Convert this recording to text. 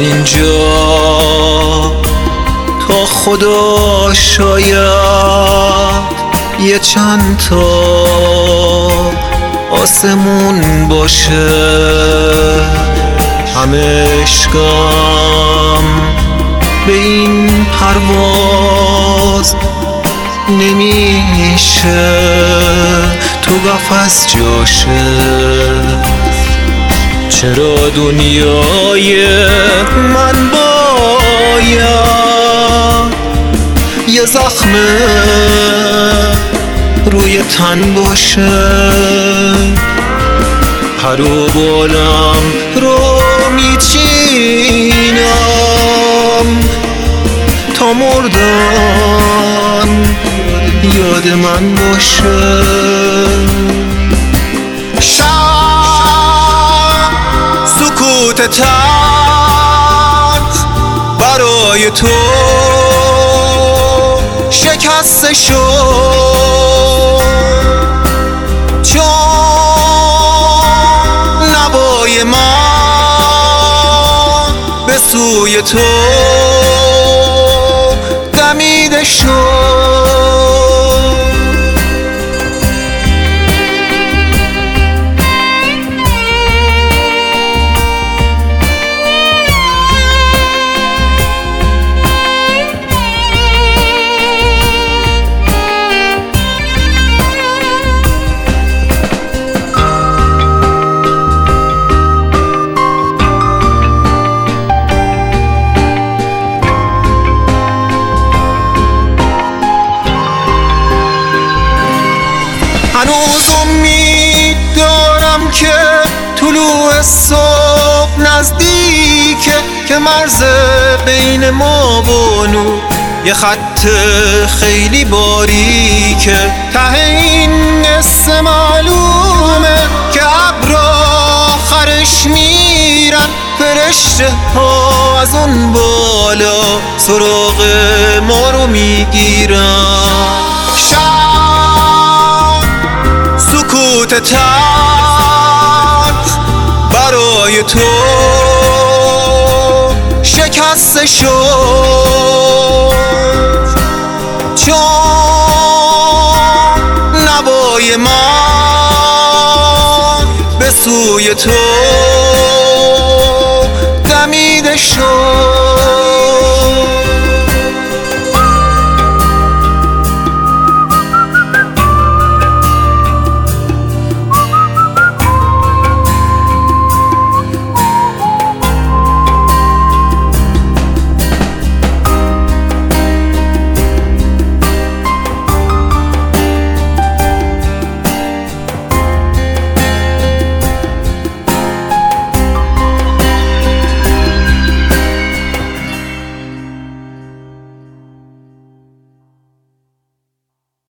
اینجا تا خدا شاید یه چند تا آسمون باشه، همه عشقم به این پرواز نمیشه، تو قفس جاشه. چرا دنیای من باید یه زخم روی تن باشه؟ پر و بالم رو میچینم تا مردن یاد من باشه. شب سکوت تلخ برای تو شکسته شد، چون نوای من به سوی تو دمیده شد. هنوز امید دارم که طلوع صبح نزدیکه، که مرز بین ما و نور یه خط خیلی باریکه. ته این قصه معلومه که ابر آخرش میرن، فرشته ها از اون بالا سراغ ما رو میگیرن. سکوت تلخ برای تو شکسته شد، چون نوای من به سوی تو دمیده شد.